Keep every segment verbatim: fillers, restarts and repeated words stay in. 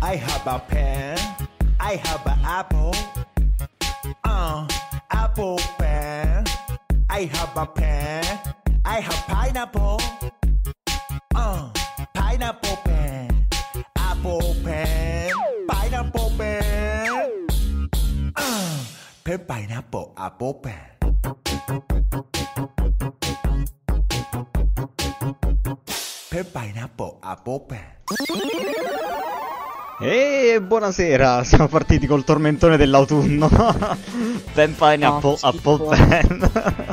I have a pen. I have an apple. Uh, apple pen. I have a pen. I have pineapple. Uh, pineapple pen. Apple pen. Pineapple pen. Uh, pen, pineapple, apple pen. Pen, pineapple, apple pen. E buonasera, siamo partiti col tormentone dell'autunno. Pen, pineapple, No, apple schifo. pen.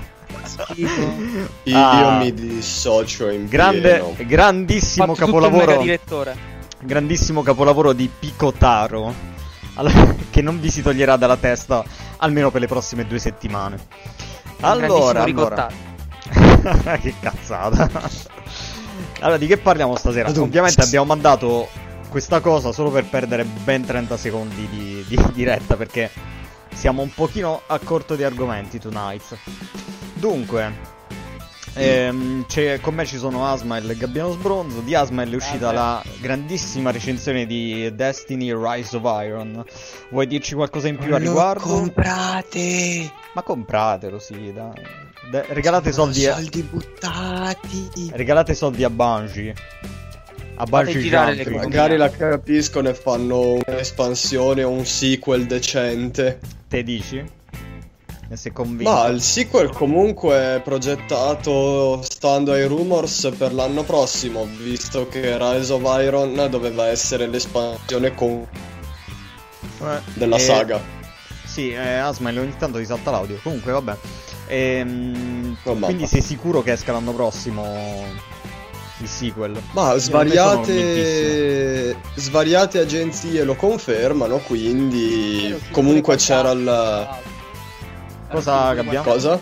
Schifo. Io Ah. mi dissocio in Grande, pieno. grandissimo Fatto tutto il capolavoro. mega direttore. Grandissimo capolavoro di Picotaro. Allora, che non vi si toglierà dalla testa almeno per le prossime due settimane. Allora, allora. Che cazzata. Allora, di che parliamo stasera? Adunque. Ovviamente abbiamo mandato questa cosa solo per perdere ben trenta secondi di, di diretta, perché siamo un pochino a corto di argomenti tonight. Dunque, ehm, c'è, con me ci sono Asmael e Gabbiano Sbronzo. Di Asmael è uscita la grandissima recensione di Destiny Rise of Iron. Vuoi dirci qualcosa in più a riguardo? Comprate. Ma compratelo, sì, dai. De- regalate soldi a... Soldi buttati. Regalate soldi a Bungie. A Bungie Fate girare Jumping. le Magari la capiscono e fanno un'espansione o un sequel decente. Te dici? Ne sei convinto? Ma il sequel comunque è progettato, stando ai rumors, per l'anno prossimo, visto che Rise of Iron doveva essere l'espansione con... Eh, della eh, saga. Sì, eh, Asmael ogni tanto ti salta l'audio. Comunque, vabbè. Ehm, Oh, mamma. quindi sei sicuro che esca l'anno prossimo il sequel? Ma Io non svariate svariate agenzie lo confermano, quindi comunque c'era il... Cosa, Gabbiano? Cosa?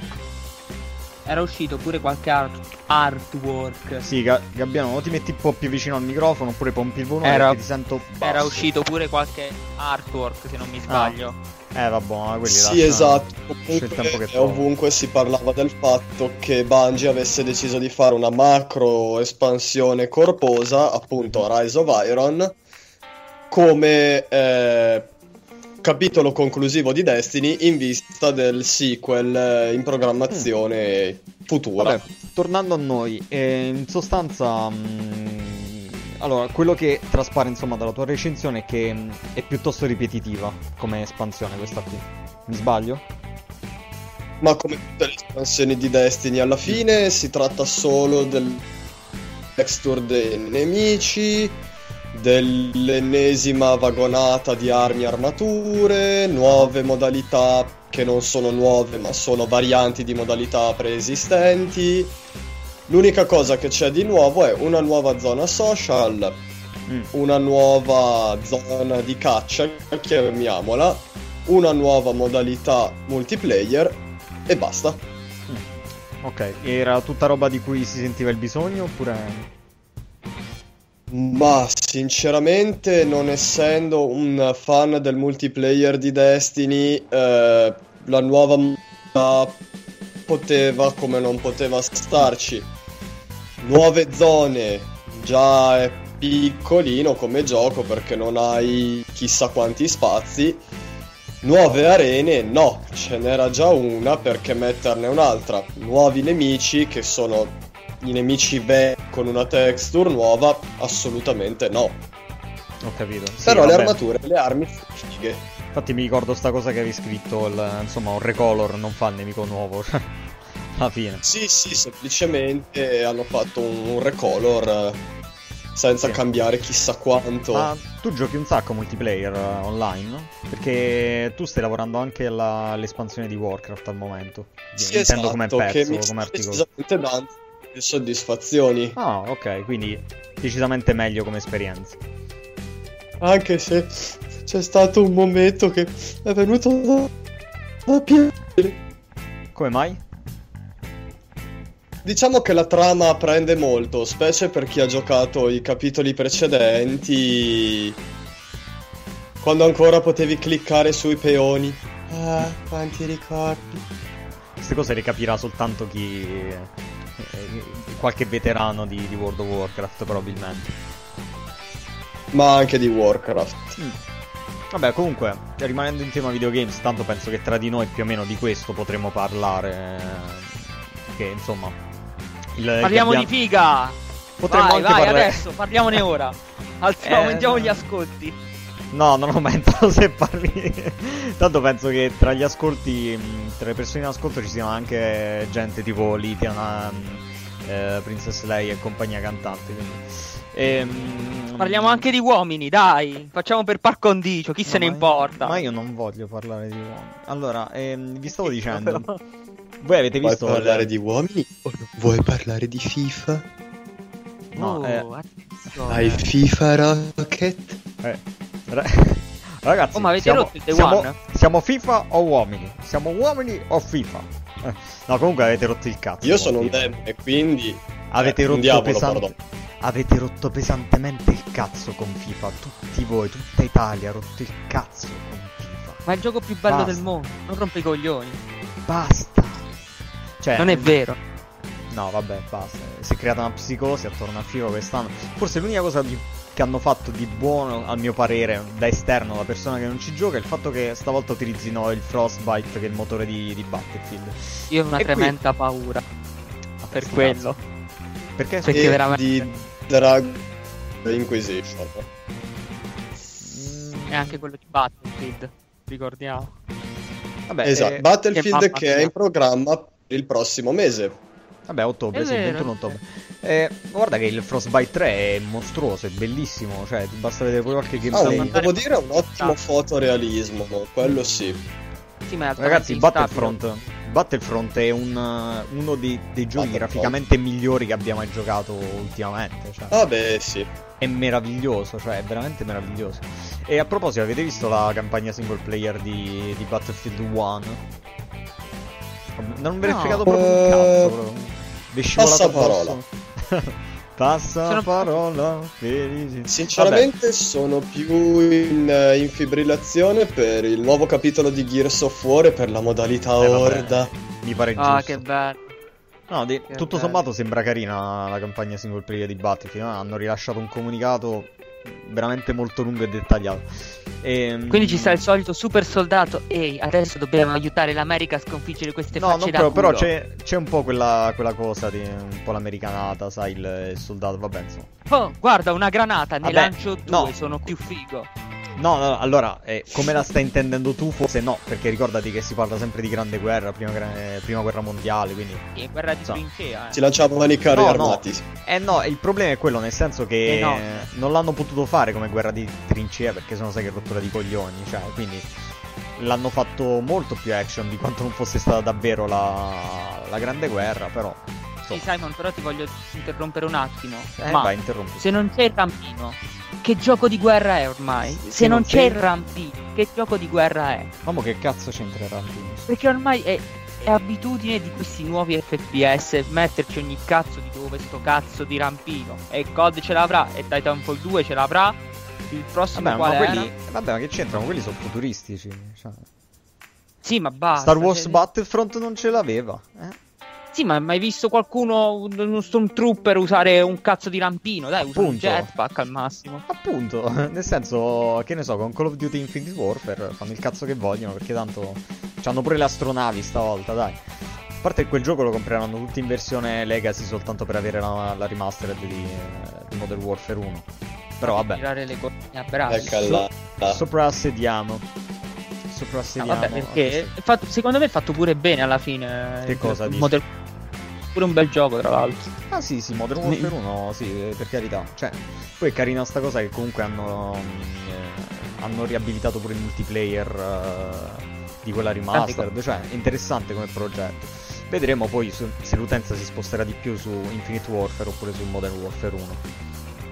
Era uscito pure qualche art- artwork. Sì, Ga- Gabbiano, o ti metti un po' più vicino al microfono oppure pompi il volume, Era- perché ti sento basso. Era uscito pure qualche artwork, se non mi sbaglio. Eh, vabbè, ma quelli Sì, lasciano- esatto. lascia il tempo che Comunque, trova. ovunque si parlava del fatto che Bungie avesse deciso di fare una macro espansione corposa, appunto Rise of Iron, come eh, capitolo conclusivo di Destiny in vista del sequel eh, in programmazione futura. Vabbè, tornando a noi, eh, in sostanza, mh, allora, quello che traspare insomma dalla tua recensione è che mh, è piuttosto ripetitiva come espansione questa qui. Mi sbaglio? Ma come tutte le espansioni di Destiny, alla fine si tratta solo del texture dei nemici, dell'ennesima vagonata di armi e armature, nuove modalità che non sono nuove ma sono varianti di modalità preesistenti. L'unica cosa che c'è di nuovo è una nuova zona social, Mm. una nuova zona di caccia, chiamiamola, una nuova modalità multiplayer e basta. Ok, era tutta roba di cui si sentiva il bisogno oppure... Ma sinceramente, non essendo un fan del multiplayer di Destiny, eh, la nuova modalità poteva come non poteva starci. Nuove zone, già è piccolino come gioco perché non hai chissà quanti spazi. Nuove arene, no, ce n'era già una, perché metterne un'altra. Nuovi nemici, che sono i nemici vecchi con una texture nuova, assolutamente no. Ho capito. Sì, Però le vabbè. armature, le armi sono fighe. Infatti mi ricordo sta cosa che avevi scritto, il- insomma, un recolor non fa il nemico nuovo. Alla fine. Sì, sì, semplicemente hanno fatto un, un recolor eh, senza Sì. cambiare chissà quanto. Ma tu giochi un sacco multiplayer eh, online, no? Perché tu stai lavorando anche alla- all'espansione di Warcraft al momento. Sì, Intendo esatto, come che pezzo, mi come sta articolo. decisamente dando più soddisfazioni. Ah, ok, quindi decisamente meglio come esperienza. Anche se c'è stato un momento che è venuto da, da piangere. Come mai? Diciamo che la trama prende molto, specie per chi ha giocato i capitoli precedenti, quando ancora potevi cliccare sui peoni. Ah, quanti ricordi. Queste cose le capirà soltanto chi... eh, qualche veterano di, di World of Warcraft, probabilmente. ma anche di Warcraft. Mm. Vabbè, comunque, rimanendo in tema videogames, tanto penso che tra di noi più o meno di questo potremo parlare. Che insomma. Il, Parliamo che abbiamo... di figa! Potremmo vai, anche vai, parlare... adesso, parliamone ora. Alziamo, Eh, aumentiamo no. gli ascolti. No, non aumentano se parli. Tanto penso che tra gli ascolti, mh, tra le persone in ascolto ci siano anche gente tipo Litiana, mh, eh, Princess Leia e compagnia cantante. Quindi. E, mh, Parliamo anche di uomini, dai. Facciamo per par condicio, chi no, se ne ma- importa. Ma io non voglio parlare di uomini. Allora, ehm, vi stavo dicendo. Voi avete Vuoi visto parlare il- di uomini o no? Vuoi parlare di FIFA? No, Oh, eh, attenzione. Hai FIFA Rocket? eh, ra- Ragazzi, Oh, ma avete siamo, rotto il Day siamo, One? siamo FIFA o uomini? Siamo uomini o FIFA? Eh, no, comunque avete rotto il cazzo. Io con sono un FIFA. demone, quindi... Avete eh, un rotto diavolo, pesante- pardon. Avete rotto pesantemente il cazzo con FIFA. Tutti voi, tutta Italia ha rotto il cazzo con FIFA. Ma è il gioco più bello Basta. del mondo. Non rompe i coglioni. Basta. Cioè, Non è vero. No, vabbè, basta. Si è creata una psicosi attorno a FIFA quest'anno. Forse l'unica cosa di- che hanno fatto di buono, al mio parere, da esterno, da persona che non ci gioca, è il fatto che stavolta utilizzino il Frostbite, che è il motore di, di Battlefield. Io ho una E qui- tremenda paura. Per sti quello. Perché? Perché E veramente- di Drag Inquisition. Mm, E anche quello di Battlefield. Ricordiamo. vabbè, Esatto, eh, Battlefield che che, mamma è mia. in programma per il prossimo mese. vabbè, ottobre, È sì, vero. ventuno ottobre. Eh, guarda che il Frostbite tre è mostruoso, è bellissimo. Cioè, ti basta vedere poi qualche Ah, gameplay. un, devo dire un ottimo fotorealismo, quello sì. Sì, ma è Ragazzi, altamente Battlefront Battlefront è un, uh, uno dei, dei giochi Battlefront. graficamente migliori che abbia mai giocato ultimamente. Cioè, Vabbè, sì. è meraviglioso, cioè è veramente meraviglioso. E a proposito, avete visto la campagna single player di, di Battlefield uno? Non ve ne è No. fregato proprio un Eh, cazzo, proprio. Vi è scivolato passaparola. addosso. Passa Sono- parola felici. Sinceramente sono più in, eh, in fibrillazione per il nuovo capitolo di Gears of War e per la modalità Vabbè, eh, vabbè, Horda. mi pare giusto. Ah, che bello. No, di- Che tutto bello. sommato sembra carina la campagna single player di Battlefield. no? Hanno rilasciato un comunicato veramente molto lungo e dettagliato. E, Quindi ci sta il solito super soldato. Ehi, adesso dobbiamo aiutare l'America a sconfiggere queste No, facce non da però, però culo. c'è, c'è un po' quella, quella cosa di un po' l'americanata, sai, il, il soldato, vabbè, insomma. Oh, guarda, una granata, ne Vabbè, lancio due, no. sono più figo. No, no, allora, eh, come la stai intendendo tu? Forse no, perché ricordati che si parla sempre di grande guerra, prima, gra- eh, prima guerra mondiale, quindi... Sì, guerra di So. trincea, eh. Si lanciavano i carri No, no. armati. Eh no, il problema è quello, nel senso che Eh no. non l'hanno potuto fare come guerra di trincea, perché sennò sai che rottura di coglioni, cioè, quindi l'hanno fatto molto più action di quanto non fosse stata davvero la, la grande guerra, però... Sì, insomma. Simon, però ti voglio interrompere un attimo. Eh, Ma vai, interrompi. se non c'è il rampino, che gioco di guerra è ormai? Se, Se non non c'è sei- il rampino, che gioco di guerra è? Ma mo che cazzo c'entra Rampino? Perché ormai è, è abitudine di questi nuovi F P S metterci ogni cazzo di dove sto cazzo di rampino. E C O D ce l'avrà, e Titanfall due ce l'avrà. Il prossimo Vabbè, ma qual quelli... era? Vabbè, ma che c'entrano? Quelli sono futuristici, cioè... Sì, ma basta. Star Wars cioè- Battlefront non ce l'aveva, eh? Sì, ma hai mai visto qualcuno, un- uno Stormtrooper usare un cazzo di rampino? Dai, usa un Appunto. jetpack al massimo. Appunto, nel senso, che ne so, con Call of Duty Infinite Warfare fanno il cazzo che vogliono, perché tanto c'hanno pure le astronavi stavolta, dai. A parte che quel gioco lo compreranno tutti in versione Legacy soltanto per avere la, la remastered di, eh, di Modern Warfare uno. Però vabbè, Tirare le corna a braccio. Ecco là. soprassediamo. Soprassediamo. No, vabbè, perché è fatto- secondo me è fatto pure bene alla fine. Che il- cosa il dici? Modern- Pure un bel gioco, tra l'altro. Ah sì, sì, Modern Warfare uno, sì, eh, per carità. Cioè, poi è carina sta cosa che comunque hanno, mm, eh, hanno riabilitato pure il multiplayer eh, di quella remastered. Cioè, è interessante come progetto. Vedremo poi su- se l'utenza si sposterà di più su Infinite Warfare oppure su Modern Warfare uno.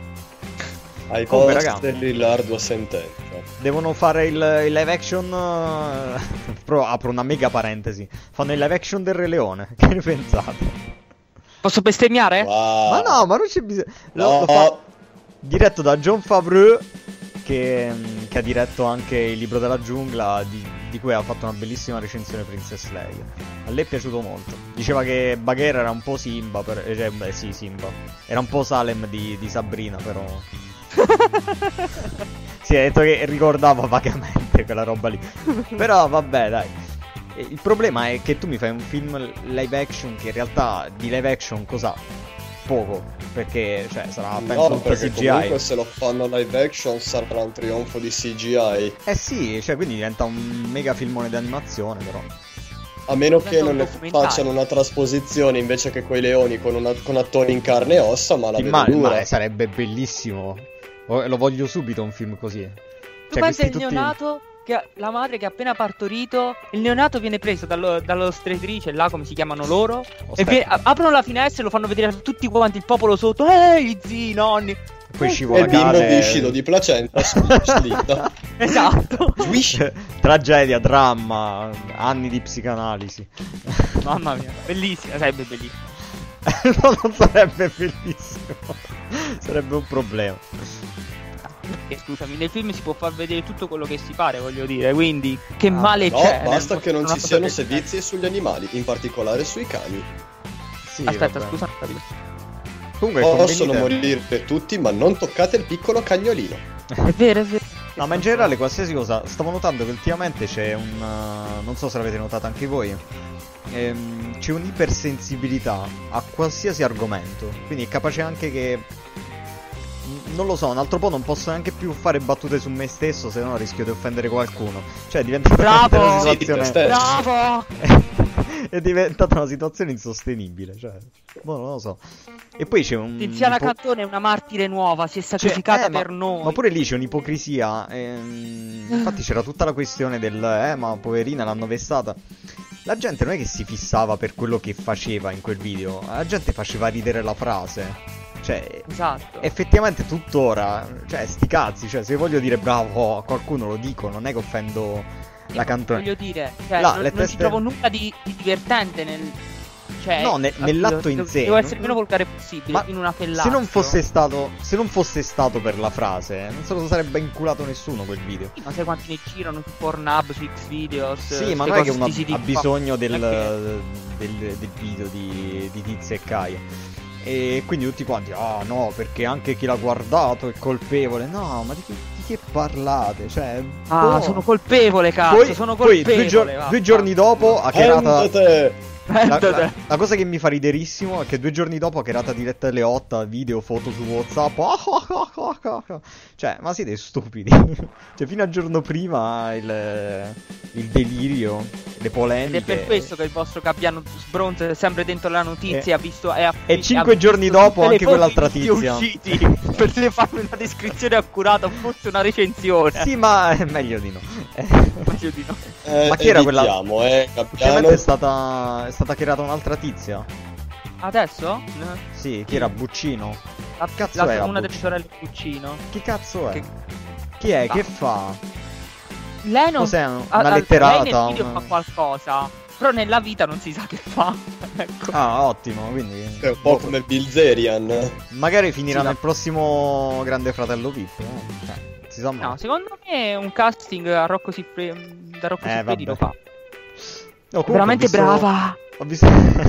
Ai Comunque, posteri l'ardua sentenza. Devono fare il, il live action. eh, Però apro una mega parentesi. Fanno il live action del Re Leone. Che ne pensate? Posso bestemmiare? Wow. Ma no, ma non c'è bisogno. Lo, No. lo fa diretto da Jon Favreau, che, mm, che ha diretto anche il libro della giungla, di, di cui ha fatto una bellissima recensione Princess Leia. A lei è piaciuto molto. Diceva che Bagheera era un po' Simba, per, eh, cioè, beh, sì, Simba. Era un po' Salem di, di Sabrina, però Sì, ha detto che ricordava vagamente quella roba lì. Però vabbè, dai. Il problema è che tu mi fai un film live action che in realtà di live action cosa? Poco. Perché, cioè, sarà penso No, tutta perché C G I. comunque se lo fanno live action sarà un trionfo di C G I. Eh sì, cioè, quindi diventa un mega filmone d'animazione, però. A meno Diventa che un non ne documentario. facciano una trasposizione invece che quei leoni con, una, con attori in carne e ossa, ma la Ti vedo immagini? dura. Ma sarebbe bellissimo. Lo lo voglio subito un film così. Tu Cioè, pensi questi il tutti... neonato, che la madre che ha appena partorito, il neonato viene preso dallo, dall'ostetrice, là come si chiamano loro, Aspetta. e vie- a- aprono la finestra e lo fanno vedere a tutti quanti, il popolo sotto, ehi zii, nonni. Poi E scivola il bimbo cade. viscido di placenta slitta. Esatto. Swish. Tragedia, dramma, anni di psicanalisi. Mamma mia, bellissima, sarebbe bellissima. No, non sarebbe bellissimo. Sarebbe un problema. E scusami, nei film si può far vedere tutto quello che si pare, voglio dire, quindi che Ah, male No, c'è? basta nel che non mostrare ci una siano cosa del genere? sevizie sugli animali, in particolare sui cani. Sì, Aspetta, vabbè. scusa, non ho capito. Comunque, Possono convenite- morire tutti, ma non toccate il piccolo cagnolino. È vero, è vero. No, ma in generale qualsiasi cosa. Stavo notando che ultimamente c'è un... uh, non so se l'avete notato anche voi. Ehm, c'è un'ipersensibilità a qualsiasi argomento. Quindi è capace anche che... n- Non lo so, un altro po' non posso neanche più fare battute su me stesso, se no rischio di offendere qualcuno. Cioè è diventata Bravo! una Sì, situazione... te stesso. Bravo! È diventata una situazione insostenibile. Cioè, boh, non lo so. E poi c'è un... Tiziana ipo- Cantone è una martire nuova, si è Cioè, sacrificata eh, ma- per noi. Ma pure lì c'è un'ipocrisia. ehm, infatti c'era tutta la questione del eh, ma poverina l'hanno vessata. La gente non è che si fissava per quello che faceva in quel video. La gente faceva ridere la frase. Cioè, Esatto. effettivamente tuttora. Cioè, sti cazzi. Cioè, se voglio dire bravo a qualcuno lo dico, non è che offendo la Cantone. Voglio dire, cioè, Là, non, le non teste- ci trovo nulla di, di divertente nel... Cioè, No, ne- nell'atto in devo- sé. Devo essere il meno volgare possibile, Ma in una se fellazio. non fosse stato se non fosse stato per la frase, non se lo sarebbe inculato nessuno quel video. Sì, ma sai quanti ne girano su Pornhub, su Xvideos? Sì, ma ste non è che cose, uno sti siti ha qua. bisogno del, Non è del, del video di, di Tizia e Caia. E quindi tutti quanti, ah no, perché anche chi l'ha guardato è colpevole. No, ma di che, di che parlate? Cioè, Ah, boh. sono colpevole, cazzo, Poi, sono poi colpevole. due, gior- va, due va. giorni dopo ha creata... Andate! La, la- Prendete. la cosa che mi fa riderissimo è che due giorni dopo ha creata diretta alle otto, video, foto su WhatsApp. Cioè, ma siete stupidi. Cioè, fino al giorno prima il, il delirio, le polemiche. Ed è per questo che il vostro Gabbiano Sbronzo è sempre dentro la notizia, E- ha visto e, ha, e cinque ha giorni visto dopo tutte le anche quell'altra foto di video tizia. usciti per te farmi una descrizione accurata, forse una recensione. Sì, ma è meglio di no. Eh, Meglio di no. Eh, Ma chi era quella- evitiamo, eh, Ultimamente Gabbiano. è stata, è stata creata un'altra tizia. Adesso? Sì, chi era? Buccino. La, Cazzo la- era una delle Bucci? sorelle Puccino. Chi cazzo è? Che- Chi è? Ah. Che fa? Lei non Cos'è? Una a- a- letterata? Lei nel video Una- fa qualcosa, però nella vita non si sa che fa. Ecco. Ah, ottimo, quindi... È un po' come Bilzerian. Magari finirà Sì, nel la- prossimo Grande Fratello V I P. eh. Cioè, si sa mai. No, secondo me un casting a Rocco Siffredi da Rocco Eh, Siffredi lo vabbè. fa. No, comunque Veramente ho visto- brava. Ho visto...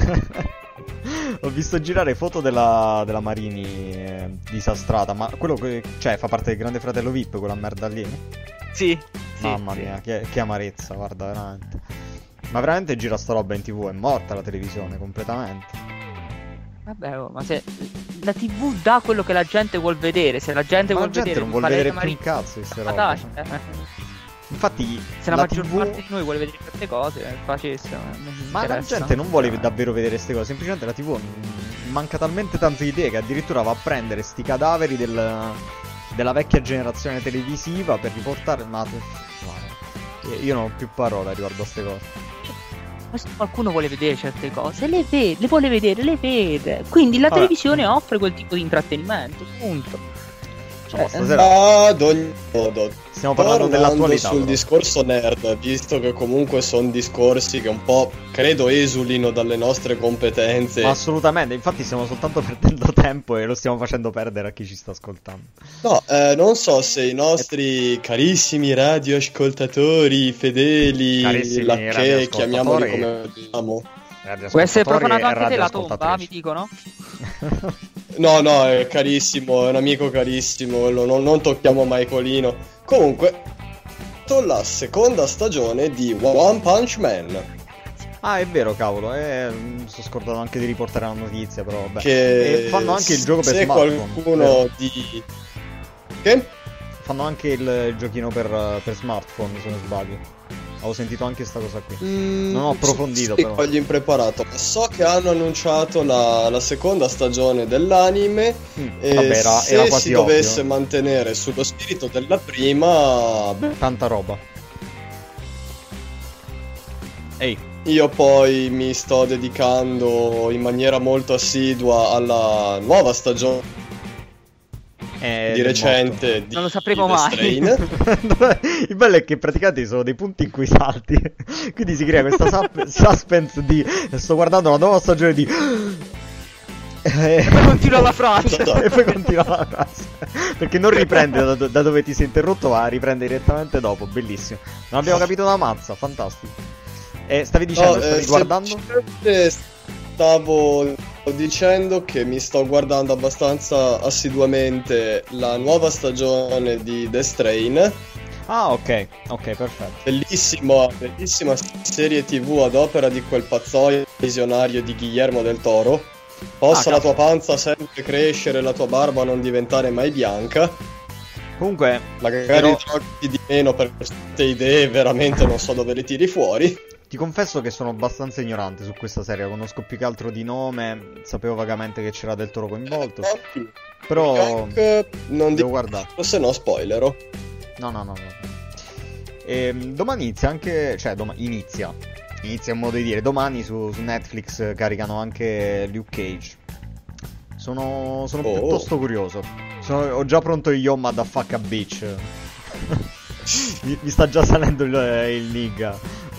ho visto girare foto della, della Marini eh, disastrata. Ma quello che... Cioè, fa parte del Grande Fratello V I P, quella merda lì? Sì. sì, Mamma sì. mia, che, che amarezza, guarda, veramente. Ma veramente gira sta roba in tv, è morta la televisione completamente. Vabbè, oh, ma se la tivù dà quello che la gente vuol vedere, se la gente Ma la vuol gente vedere non vuol Valeria vedere più un Marini, cazzo di ste ma robe. dai, cioè. eh, Infatti, se la, la maggior tivù... parte di noi vuole vedere certe cose, eh, facesse. non mi Ma la interessa. gente non vuole Eh. davvero vedere queste cose, semplicemente la tivù mm, manca talmente tante idee che addirittura va a prendere sti cadaveri del, della vecchia generazione televisiva per riportare... Ma guarda, io non ho più parole riguardo a ste cose. Ma se qualcuno vuole vedere certe cose, le vede, le vuole vedere, le vede. Quindi la Vabbè. televisione offre quel tipo di intrattenimento, punto. Diciamo, Cioè, stasera Ad ogni modo, stiamo parlando tornando dell'attualità. sul però. discorso nerd, visto che comunque sono discorsi che un po' credo esulino dalle nostre competenze. Ma assolutamente, infatti stiamo soltanto perdendo tempo e lo stiamo facendo perdere a chi ci sta ascoltando. No, eh, non so se i nostri carissimi radioascoltatori fedeli, Carissimi la che radioascoltatori. chiamiamoli come vogliamo. Può essere Radioascoltatori profanato e anche te la tomba, radioascoltatrici. mi dicono? No, no, è carissimo, è un amico carissimo, lo- non, non tocchiamo mai Colino. Comunque, la seconda stagione di One Punch Man, Ah, è vero, cavolo, eh, mi sto scordando anche di riportare la notizia, però vabbè. che E fanno anche il gioco per se smartphone, qualcuno vero? di... Che? Fanno anche il, il giochino per, per smartphone, se non sbaglio. Avevo sentito anche sta cosa qui. Mm, Non ho approfondito, sì, però. voglio impreparato. So che hanno annunciato la, la seconda stagione dell'anime Mm, e vabbè, era, se era quasi si dovesse ovvio. mantenere sullo spirito della prima, beh, Tanta roba. Ehi, io poi mi sto dedicando in maniera molto assidua alla nuova stagione eh, di del recente di Non lo sapremo The mai. Strain. morto. Il bello è che praticamente ci sono dei punti in cui salti. Quindi si crea questa sup- suspense di sto guardando la nuova stagione di E poi continua la frase. e poi continua la frase. Perché non riprende da, do- da dove ti sei interrotto, ma riprende direttamente dopo. Bellissimo. Non abbiamo capito una mazza, fantastico. E stavi dicendo, No, stavi eh, guardando? semplicemente stavo dicendo che mi sto guardando abbastanza assiduamente la nuova stagione di The Strain. Ah, ok, ok, perfetto. Bellissima, bellissima serie tv ad opera di quel pazzoio visionario di Guillermo del Toro. Possa Ah, la tua cazzo. panza sempre crescere, la tua barba non diventare mai bianca. Comunque, Magari però- drogati di meno per queste idee, veramente non so dove le tiri fuori. ti confesso che sono abbastanza ignorante su questa serie. Conosco più che altro di nome. Sapevo vagamente che c'era Del Toro coinvolto. Però Hank, non devo dico, guardare. se no spoilero. No, no, no, no. Ehm, domani inizia anche. Cioè, doma- inizia. Inizia un modo di dire. Domani su, su Netflix caricano anche Luke Cage. Sono, sono Oh. piuttosto curioso. Sono- ho già pronto il Yo Motherfucker Bitch. mi, mi sta già salendo il, il nigga.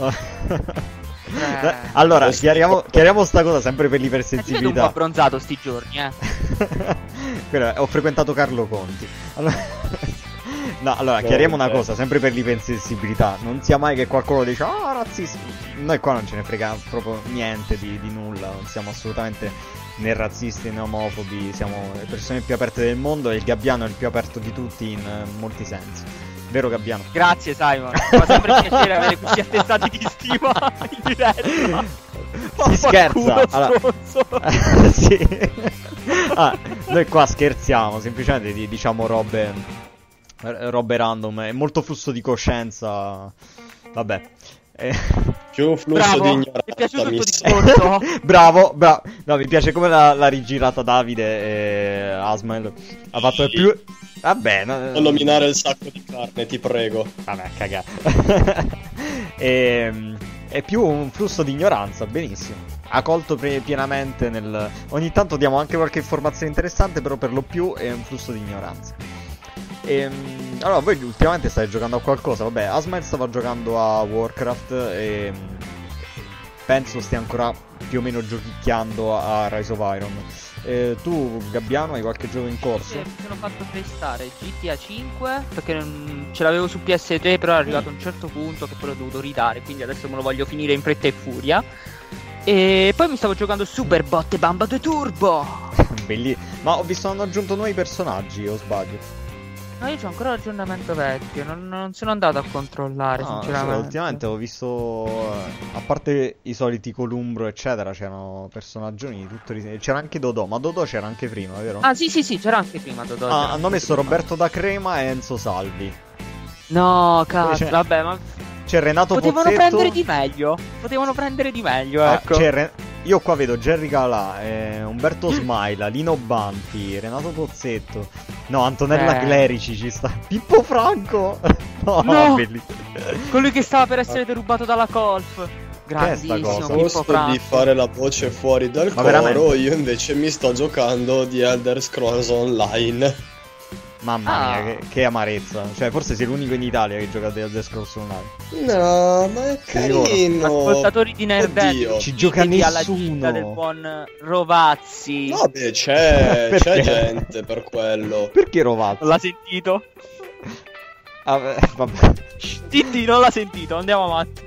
Eh. Allora, chiariamo, chiariamo sta cosa sempre per Eh, ti vedo un po' l'ipersensibilità. abbronzato sti giorni, eh. Quello è- ho frequentato Carlo Conti. Allora, no, allora, No, chiariamo una vabbè. cosa, sempre per l'ipersensibilità. Non sia mai che qualcuno dice, ah, razzista. Noi qua non ce ne frega proprio niente di, di nulla. Non siamo assolutamente né razzisti né omofobi. Siamo le persone più aperte del mondo e il Gabbiano è il più aperto di tutti in eh, molti sensi. Vero Gabbiano? Grazie Simon, mi fa sempre piacere avere questi attestati di stima in diretta. Si scherza. Allora... Allora... sì. Ah, noi qua scherziamo, semplicemente di- diciamo robe robe random, è molto flusso di coscienza. Vabbè. Eh, Più flusso Bravo, di mi è ignoranza. piaciuto il mi tuo sa. discorso. bravo, bravo. No, mi piace come l'ha, l'ha rigirata Davide e Asmael. Ha fatto Sì. più. Vabbè, no- Non nominare il sacco di carne, ti prego. Vabbè, cagà. Ehm, È più un flusso di ignoranza, benissimo. Ha colto pre- pienamente nel... Ogni tanto diamo anche qualche informazione interessante, però per lo più è un flusso di ignoranza. Ehm, allora, voi ultimamente state giocando a qualcosa? Vabbè, Asmael stava giocando a Warcraft e... penso stia ancora più o meno giochicchiando a Rise of Iron. Eh, tu, Gabbiano, hai qualche gioco in corso? Sì, mi sono fatto testare G T A cinque perché non- ce l'avevo su P S tre, però è arrivato a un certo punto che poi l'ho dovuto ridare, quindi adesso me lo voglio finire in fretta e furia. E poi mi stavo giocando Superbot e Bamba due Turbo. Belli... Ma ho visto hanno aggiunto nuovi personaggi, o sbaglio? No, io c'ho ancora l'aggiornamento vecchio, non, non sono andato a controllare, No, sinceramente. cioè, ultimamente ho visto, eh, a parte i soliti Columbro eccetera, c'erano personaggi di tutto ris- c'era anche Dodò, ma Dodò c'era anche prima, vero? Ah, sì, sì, sì, c'era anche prima Dodò. Ah, c'era hanno anche messo prima. Roberto da Crema e Enzo Salvi. No, cazzo, C'è- vabbè, ma C'è Renato potevano Pozzetto. prendere di meglio. Potevano prendere di meglio, Ah, ecco. c'è Re- Io qua vedo Jerry Calà, eh, Umberto Smaila, Lino Banfi, Renato Pozzetto. No, Antonella Eh. Clerici ci sta. Pippo Franco. No, No. bellissimo. Colui che stava per essere derubato dalla Colf. Grandissimo, cosa? Pippo Posto di Franco. fare la voce fuori dal Ma coro, veramente? io invece mi sto giocando di Elder Scrolls Online. Mamma Ah. mia, che, che amarezza. Cioè, forse sei l'unico in Italia che gioca a Elder Scrolls Online. No, ma è carino. Ascoltatori di Nerdette, Oddio. Ci gioca unitevi alla nessuno. gita del buon Rovazzi. No, beh, c'è, Perché? c'è gente per quello. Perché Rovazzi? Non l'ha sentito? Ah, beh, vabbè. Titti non l'ha sentito, andiamo avanti.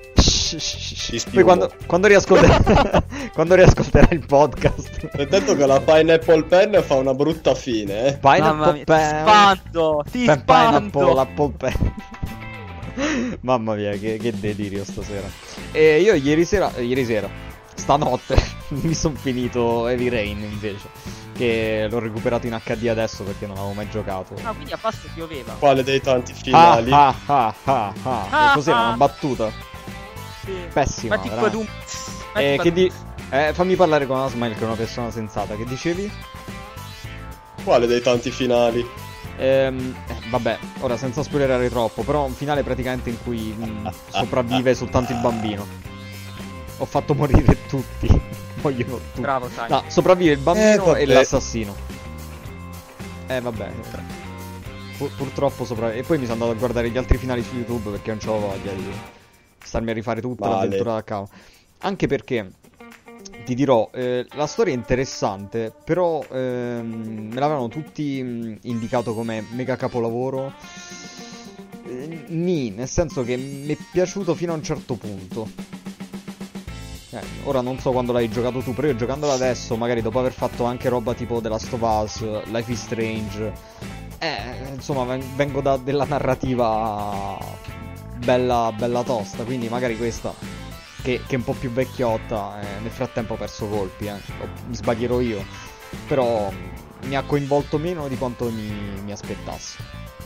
Shh, shh, shh. Ti Poi spiumo. quando, quando, riascolter- quando riascolterai il podcast. Detto che la Pineapple Pen fa una brutta fine, eh. Mamma Pineapple mia, ti pen. spando, ti Pen- Pineapple, spando. apple pen. Mamma mia, che, che delirio stasera. E io ieri sera, eh, ieri sera, stanotte, mi sono finito Heavy Rain invece. Che l'ho recuperato in acca di adesso perché non avevo mai giocato. Ah, quindi a passo pioveva. Quale dei tanti Ah finali? ah ah ah ah. Ah, Cos'era ah. una battuta? Sì. Pessima, Fatti veramente. qua tu. Eh, che di... eh, fammi parlare con Asmail che è una persona sensata. Che dicevi? Quale dei tanti finali? Ehm, eh, vabbè, ora senza spoilerare troppo, però un finale praticamente in cui mh, sopravvive soltanto il bambino. Ho fatto morire tutti. Muoiono tutti. Bravo, sai. No, sopravvive il Eh, bambino vabbè. e l'assassino. Eh, vabbè. Pur- purtroppo sopravvive. E poi mi sono andato a guardare gli altri finali su YouTube perché non c'avevo voglia di starmi a rifare tutta Vale. l'avventura da capo. Anche perché, ti dirò, eh, la storia è interessante, però ehm, me l'avevano tutti mh, indicato come mega capolavoro. Eh, Nì, nel senso che mi è piaciuto fino a un certo punto. Eh, ora non so quando l'hai giocato tu, però io giocandolo adesso, magari dopo aver fatto anche roba tipo The Last of Us, Life is Strange, eh, insomma, ven- vengo da della narrativa bella, bella tosta, quindi magari questa, che, che è un po' più vecchiotta, eh, nel frattempo ho perso colpi, eh, o- mi sbaglierò io, però mi ha coinvolto meno di quanto mi, mi aspettassi.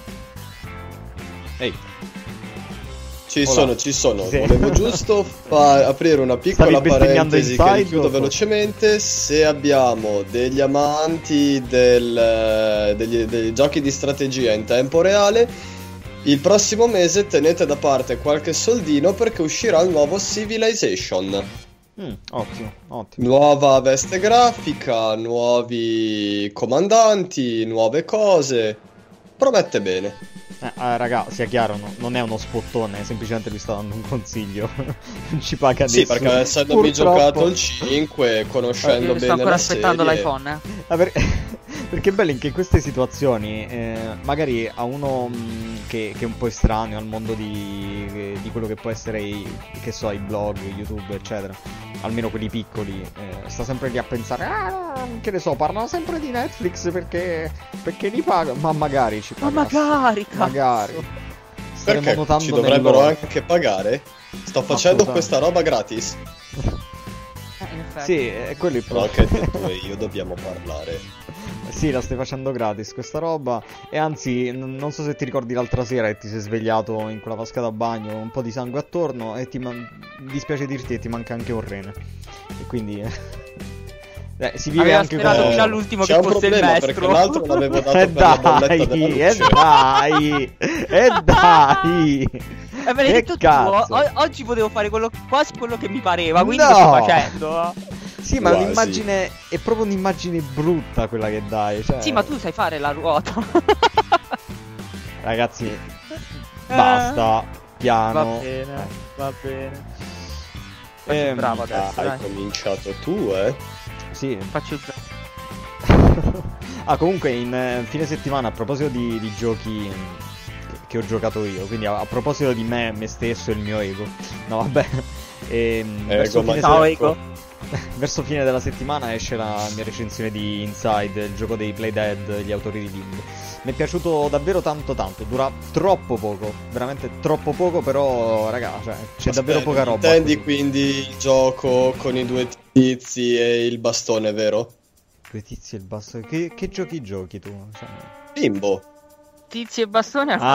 Ehi. Ci Hola. sono, ci sono. Sì. Volevo giusto fa- aprire una piccola Stavi bestemmiando parentesi che Inside richiudo o- velocemente. Se abbiamo degli amanti del- degli, dei giochi di strategia in tempo reale, il prossimo mese tenete da parte qualche soldino perché uscirà il nuovo Civilization. Mm, ottimo, ottimo. Nuova veste grafica, nuovi comandanti, nuove cose. Promette bene. Eh, eh, raga, sia chiaro, no- non è uno spottone, semplicemente vi sto dando un consiglio. Non ci paga Sì, nessuno. perché essendomi Purtroppo. giocato il cinque, conoscendo Io sto bene ancora la aspettando serie, l'iPhone, eh. Ah, per- Perché è bello che in queste situazioni, eh, magari a uno mh, che, che è un po' estraneo al mondo di, di quello che può essere i, che so, i blog, YouTube, eccetera, almeno quelli piccoli, eh, sta sempre lì a pensare, ah, che ne so, parlano sempre di Netflix perché, perché li paga, ma magari ci Ma pagassero. magari, cazzo. Magari. Staremo perché notando ci nel dovrebbero loro. anche pagare? Sto facendo Assolutamente. questa roba gratis. Eh, in effetti. Sì, è quello il No, problema. che tu e io dobbiamo parlare. Sì, la stai facendo gratis questa roba. E anzi, n- non so se ti ricordi l'altra sera che ti sei svegliato in quella vasca da bagno, un po' di sangue attorno. E ti man- mi dispiace dirti che ti manca anche un rene. E quindi. eh, si vive Aveva anche sperato con. fino all'ultimo C'è che un fosse il problema maestro. perché l'altro l'avevo dato E per la bolletta della dai, e luce. dai, e dai. E me l'hai Che detto tu, cazzo? o- oggi potevo fare quello, quasi quello che mi pareva, quindi No! lo sto facendo. Sì, ma Quasi. un'immagine. È proprio un'immagine brutta quella che dai. Cioè... Sì, ma tu sai fare la ruota. Ragazzi, basta. Piano. Va bene, Eh. va bene. Faccio Ehm, il bravo adesso, Ah, hai dai. cominciato tu, eh? Sì. Faccio il bravo. Ah, comunque in eh, fine settimana, a proposito di, di giochi che, che ho giocato io, quindi a, a proposito di me, me stesso e il mio ego. No, vabbè. ehm, verso, Ego, fine ma- Ciao, se- Ego. verso fine della settimana esce la mia recensione di Inside, il gioco dei Playdead, gli autori di Limbo. Mi è piaciuto davvero tanto tanto, dura troppo poco, veramente troppo poco, però raga, cioè, c'è Aspetta, davvero poca roba. Intendi qui. quindi il gioco con i due tizi e il bastone, vero? Due tizi e il basso. Che, che giochi giochi tu? Cioè... Bimbo. Tizi e bastone al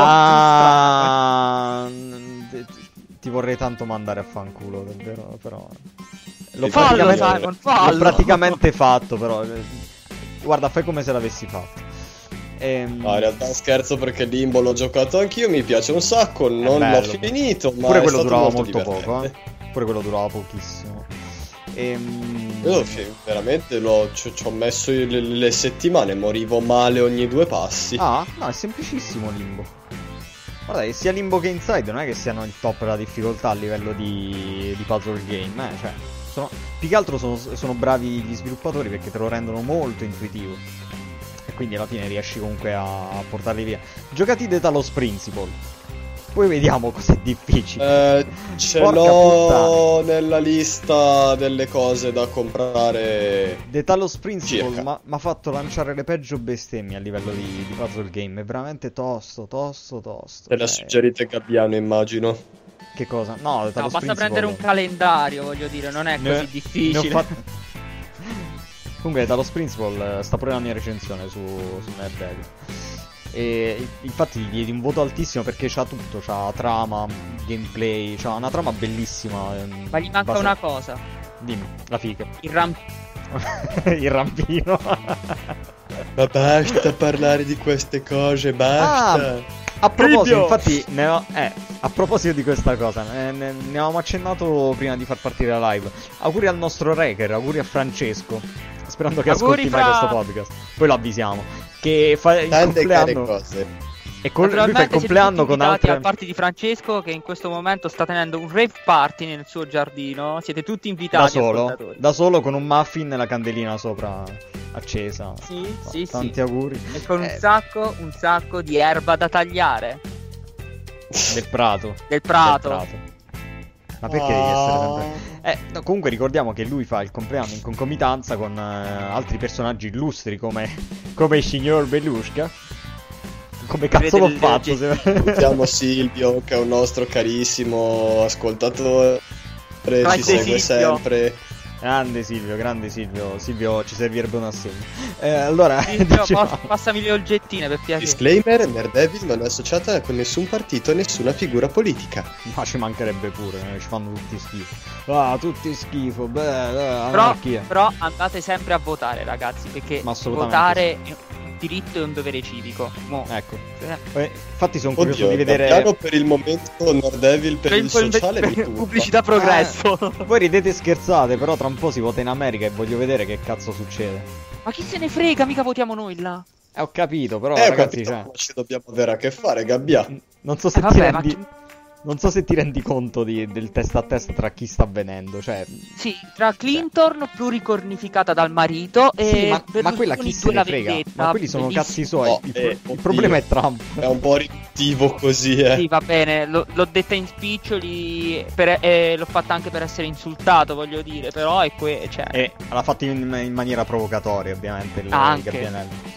Ah, n- ti- ti vorrei tanto mandare a fanculo, davvero, però. L'ho Fallo, praticamente, Simon, fallo. l'ho praticamente fatto, però. eh, Guarda, fai come se l'avessi fatto. Ehm, No, in realtà scherzo perché Limbo l'ho giocato anch'io, mi piace un sacco, non bello, l'ho finito, ma Pure è quello stato durava molto, molto, poco, eh. divertente. Pure quello durava pochissimo. Ehm... Io fi- veramente l'ho- ci ci ho messo le, le settimane, morivo male ogni due passi. Ah, no, è semplicissimo Limbo. Guarda, che sia Limbo che Inside non è che siano il top della difficoltà a livello di, di puzzle game, eh. Cioè, sono, più che altro sono, sono bravi gli sviluppatori perché te lo rendono molto intuitivo. E quindi alla fine riesci comunque a, a portarli via. Giocati The Talos Principle. Poi vediamo cos'è difficile. Eh, ce Porca l'ho nella lista delle cose da comprare. The Talos Principle Circa. mi ha fatto lanciare le peggio bestemmie a livello di, di puzzle game. È veramente tosto, tosto, tosto. Te l'ha cioè, suggerito Gabbiano, immagino. Che cosa? No, The No, Talos basta Principle. prendere un calendario, voglio dire, non è Ne- così ne ho difficile. fatto- Comunque, Talos Principle eh, sta pure la mia recensione su, su Nerdegg. E infatti gli diedi un voto altissimo perché c'ha tutto, c'ha trama, gameplay, c'ha una trama bellissima. ehm, Ma gli manca base- una cosa. Dimmi, la figa. Il ramp... Il rampino. Ma basta parlare di queste cose, basta. A proposito, Video! infatti, ne ho- eh, a proposito di questa cosa, ne, ne- ne avevamo accennato prima di far partire la live. Auguri al nostro Reker, auguri a Francesco. Sperando che Auguri, ascolti mai Fra! questo podcast. Poi lo avvisiamo. Che fa il Tante care compleanno. cose. E con, lui fa il Naturalmente siete compleanno tutti con invitati altre. al party di Francesco, che in questo momento sta tenendo un rave party nel suo giardino. Siete tutti invitati. Da solo, ascoltatori. da solo con un muffin e la candelina sopra accesa. Sì, sì, Tanti sì. auguri. E con un Eh, sacco, un sacco di erba da tagliare. del prato. Del prato. Del prato. Ma perché devi essere sempre... Eh, no, comunque ricordiamo che lui fa il compleanno in concomitanza con eh, altri personaggi illustri come, come il signor Belushka. Come cazzo l'ho Vede fatto? le- se- Salutiamo Silvio, che è un nostro carissimo ascoltatore. Grande Ci segue Silvio. sempre. Grande Silvio, grande Silvio. Silvio, ci servirebbe un assegno. Eh, allora, Silvio, dicevamo- pass- passami le oggettine per piacere. Disclaimer: Nerdevil non è associata con nessun partito e nessuna figura politica. ma ci mancherebbe pure, eh, ci fanno tutti schifo. Ah, tutti schifo, beh, eh, Però, anarchia. però andate sempre a votare, ragazzi, perché Ma assolutamente votare è un diritto e un dovere civico. Mo. Ecco. Eh, Eh, infatti sono curioso Oddio, di vedere... Gabbiano per il momento, Nerdevil per il per- sociale per- mi turba. pubblicità progresso. Voi ridete e scherzate, però tra un po' si vota in America e voglio vedere che cazzo succede. Ma chi se ne frega, mica votiamo noi là. Eh, ho capito, però Eh, ho ragazzi, capito, cioè, ma ci dobbiamo avere a che fare, Gabbia. non so se Eh, ti vabbè, ma rendi... chi- Non so se ti rendi conto di- del testa a testa tra chi sta avvenendo, cioè... Sì, tra Clinton pluricornificata dal marito e Sì, ma, ma Berlusconi, quella chi se due ne la frega? vendetta, Ma quelli sono bellissimo. cazzi suoi. Oh, il, pro- eh, il oddio. problema è Trump. È un po' riduttivo così, eh. Sì, va bene, lo- l'ho detta in spiccioli, per- eh, l'ho fatta anche per essere insultato, voglio dire, però è que- cioè, E l'ha fatto in, in maniera provocatoria, ovviamente, il, Ah, il anche. Gabbianello.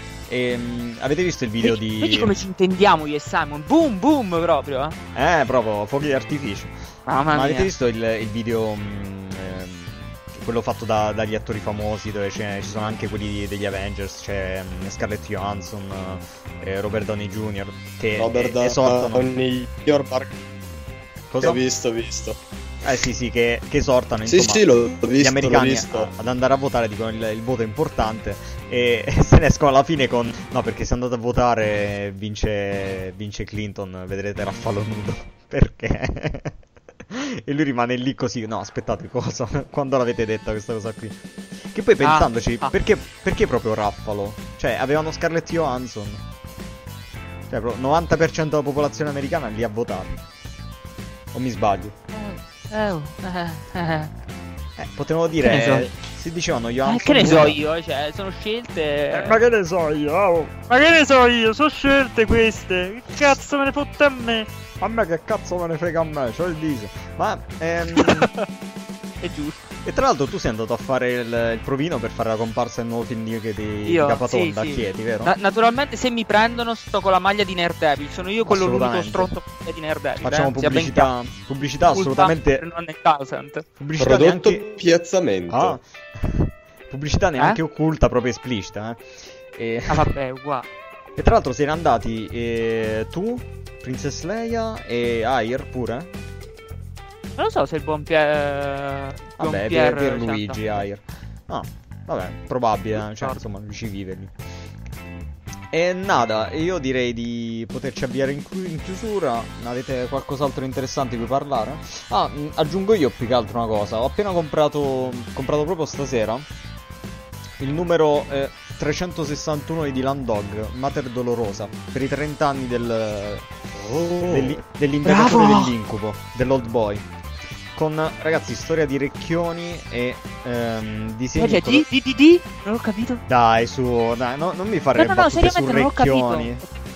Ehm, avete visto il video vedi, di... vedi come ci intendiamo io e Simon, boom boom proprio, eh? Eh, proprio, fuochi d'artificio. Mamma Ma mia. avete visto il, il video, mh, ehm, quello fatto da- dagli attori famosi, dove c'è- ci sono anche quelli di- degli Avengers, c'è mh, Scarlett Johansson, eh, Robert Downey junior, che Robert eh, esortano... Downey Junior Cosa? Ho visto, visto. Eh sì, sì, che, che esortano, Sì, insomma, sì, l'ho visto, gli americani l'ho visto. a- ad andare a votare, dicono il, il voto è importante, e, e se ne escono alla fine con no, perché se andate a votare vince, vince Clinton, vedrete Raffalo nudo. Perché? E lui rimane lì così. No, aspettate, cosa? Quando l'avete detta questa cosa qui? Che poi pensandoci, ah. perché, perché proprio Raffalo? Cioè, avevano Scarlett Johansson, cioè proprio novanta per cento della popolazione americana lì a votare. O mi sbaglio? Eh, eh, oh, eh, eh. Eh, potevano Che ne dire. so? Si dicevano Eh, Johansson. che ne so nuda. io, cioè, sono scelte. Eh, ma che ne so io? Oh. Ma che ne so io, sono scelte queste. Che cazzo me ne fotte a me? A me che cazzo me ne frega a me, c'ho il viso. Ma ehm, È giusto. e tra l'altro tu sei andato a fare il, il provino per fare la comparsa del nuovo film di, di, di Io, Capatonda sì, a sì. Chieti, vero? Na- naturalmente se mi prendono sto con la maglia di Nerdevil. Sono io quello l'unico Assolutamente. stronzo con la maglia di Nerdevil. Facciamo eh, sia ben pubblicità, pubblicità chiaro. assolutamente. Full non è thousand. Pubblicità Prodotto neanche. piazzamento. Ah, pubblicità neanche Eh? occulta, proprio esplicita. Eh. E... Ah vabbè, uguale. e tra l'altro siete andati eh, tu, Princess Leia e Air pure? Non lo so se il buon Pier... buon Vabbè, Pier Pier, ci Pierluigi, andava. Air. Ah, vabbè, probabile, cioè, Certo. insomma, lui ci vive lì. E nada, io direi di poterci avviare in, chi- in chiusura. Avete qualcos'altro interessante di cui parlare? Ah, mh, aggiungo io più che altro una cosa. Ho appena comprato, comprato proprio stasera il numero eh, trecentosessantuno di Dylan Dog, Mater Dolorosa, per i trenta anni del, Oh. dell'i- dell'indagatore Bravo! dell'incubo, dell'Old Boy. Con, ragazzi, storia di Recchioni e ehm, disegni... Cioè, di, di, di, di? Non ho capito. Dai, su, dai, no- non mi fare No, no, no, battute su seriamente non ho Recchioni. capito.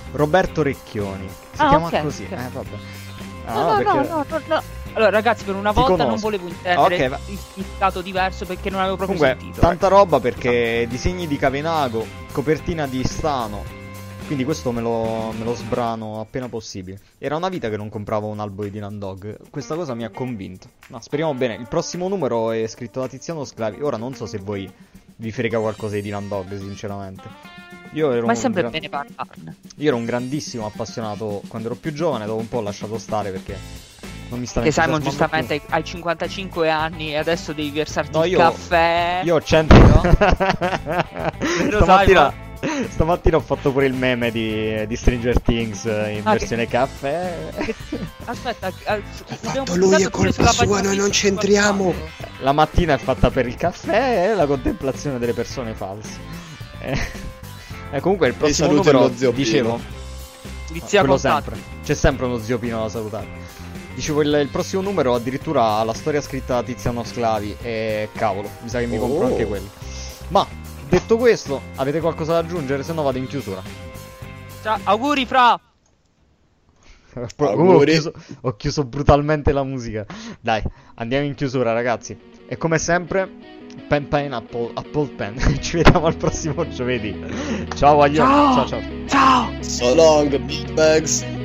Roberto Recchioni. Si Ah, chiama ok, così. ok. Eh, vabbè. No, Ah, no, perché... no, no, no, no. Allora, ragazzi, per una Ti volta non conosco. volevo intendere Ok, va- il significato diverso perché non avevo proprio Comunque, sentito. tanta roba perché disegni di Cavenago, copertina di Stano. Quindi questo me lo, me lo sbrano appena possibile. Era una vita che non compravo un albo di Dylan Dog. Questa cosa mi ha convinto. Ma speriamo bene. Il prossimo numero è scritto da Tiziano Sclavi. Ora non so se voi vi frega qualcosa di Dylan Dog, sinceramente. Io ero Ma è un sempre gran- bene parlarne. Io ero un grandissimo appassionato quando ero più giovane, dopo un po' ho lasciato stare perché non mi stava Che Simon entusiasmando giustamente hai cinquantacinque anni e adesso devi versarti No, il io- caffè. più. Io ho cento... No? stamattina, stamattina ho fatto pure il meme di, di Stranger Things eh, in Ah, versione caffè. Aspetta, eh, abbiamo fatto lui, è pubblicato pure colpa sulla sua, pagina noi non Facebook c'entriamo. qualcosa. La mattina è fatta per il caffè e la contemplazione delle persone false. Eh, e comunque il prossimo saluti numero, allo zio Pino. dicevo, Inizia quello con sempre. C'è sempre uno zio Pino da salutare. Dicevo, il, il prossimo numero addirittura ha la storia scritta da Tiziano Sclavi e cavolo, mi sa che mi compro Oh. anche quello. Ma, detto questo, avete qualcosa da aggiungere? Se no vado in chiusura. Ciao, auguri fra. Ho Auguri. chiuso, ho chiuso brutalmente la musica. Dai, andiamo in chiusura, ragazzi. E come sempre, pen pen apple, apple pen. Ci vediamo al prossimo giovedì. Ciao, aglio. Ciao. Ciao, ciao. Ciao. So long, big bags.